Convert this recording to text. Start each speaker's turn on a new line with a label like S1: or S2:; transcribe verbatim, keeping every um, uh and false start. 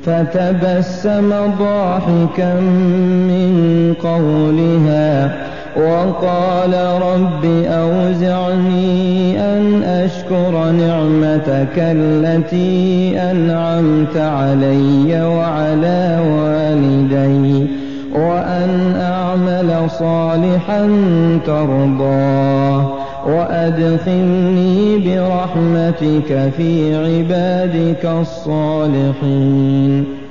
S1: فتبسم ضاحكا من قولها وقال رب أوزعني أن أشكر نعمتك التي أنعمت علي وعلى والدي وأن أعمل صالحا ترضاه وأدخلني برحمتك في عبادك الصالحين.